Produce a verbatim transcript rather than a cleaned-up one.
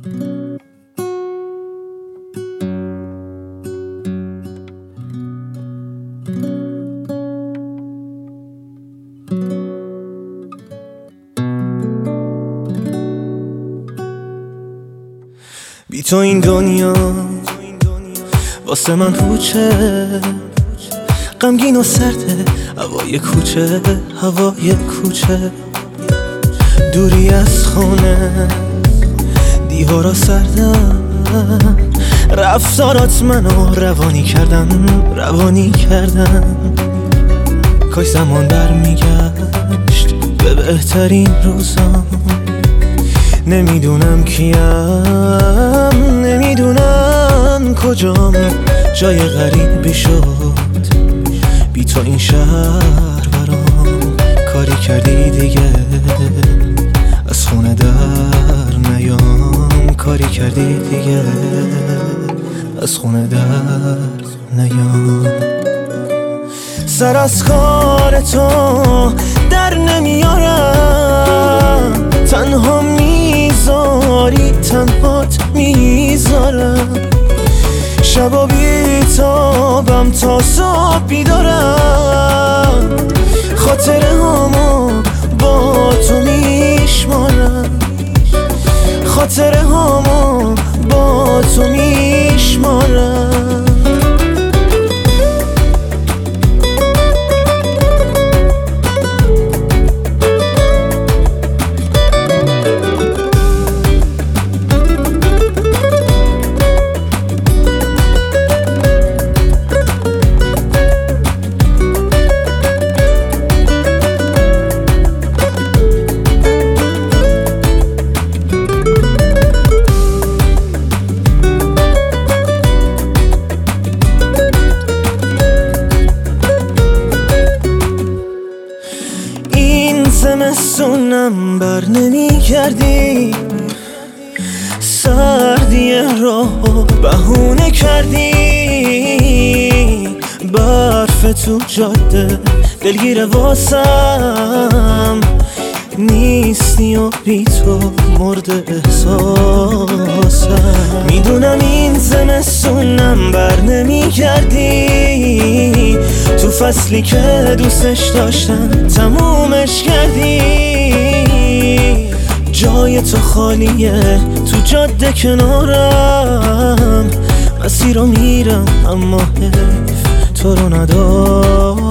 بی تو این دنیا واسه من پوچه، غمگین و سرده هوای کوچه، هوای کوچه. دوری از خونه، دیوارا سردن، رفتارات منو روانی کردن، روانی کردن. کاش زمان برمیگشت به بهترین روزام. نمیدونم کیم، نمیدونم کجام، جای غریبی شد بی تو این شهر برام. کاری کردی دیگه از خونه در نیام، کاری کردی دیگه از خونه در نیام. سر از کار تو در نمیارم، تنها میذاری تنهات میذارم. شبا بیتابم تا صبح بیدارم، خاطره هامو با تو میشمارم، خاطره هامو با تو میشمارم. زمستونم بر نمی کردی، سردی راهو بهونه کردی. برف تو جاده دلگیر واسم نیستی و بی تو مرد احساسم. میدونم این زمستونم بر نمی کردی، تو فصلی که دوستش داشتم تمومش کردی. جای تو خالیه تو جاده کنارم، مسیر رو میرم اما حیف تو رو ندارم.